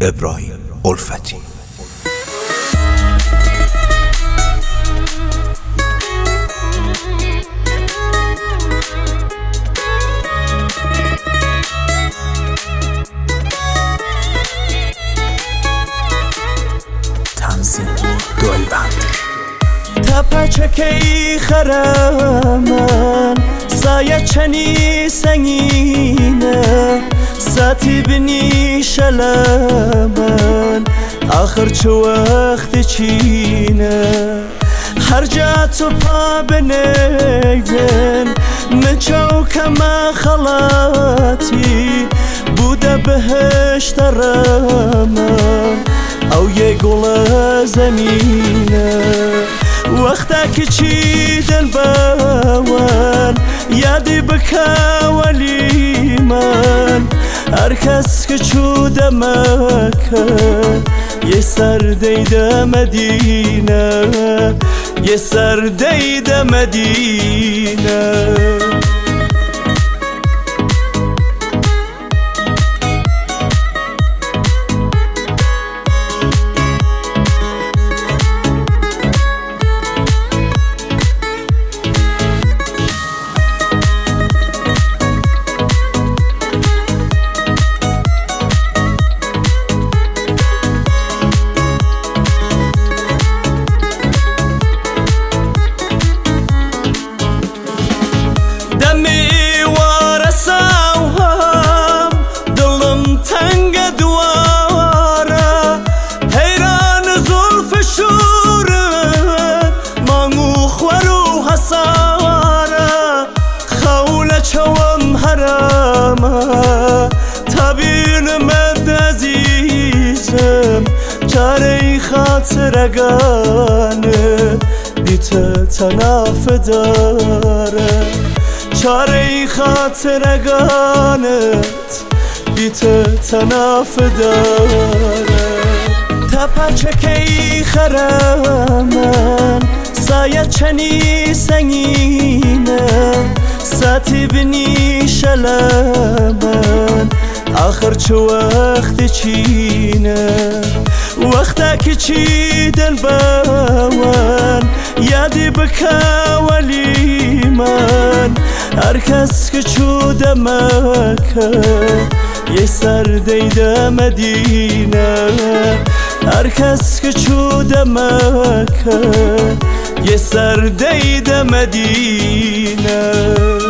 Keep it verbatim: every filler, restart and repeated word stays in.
ابراهیم الفتی. تنظیم دلبند. تپچکی خرمن سایه چنی سنگینه ساتی بنی شلمن آخر چو وقت چینه هر جا تو پا بنیدن من چوکم خلاتی بوده بهشت رمن او یه گل زمینه وقتا که چیدن باون یادی بکا ولی من هر کس که چوده مکه یه سر دیده مدینه یه سر دیده مدینه چوام حرامه تبین مد عزیزم چاره خاطرگانه بیت تناف داره چاره خاطرگانت بیت تناف داره تپچکی خرمن سایه چنی سنگینه ساتی بنی شلمن آخر چو وقت چینه وقتا که چیدن باون یادی بکا ولی من هر کس که چوده مکه یه سر دیده مدینه هر کس که چوده مکه یه سر دیده مدینه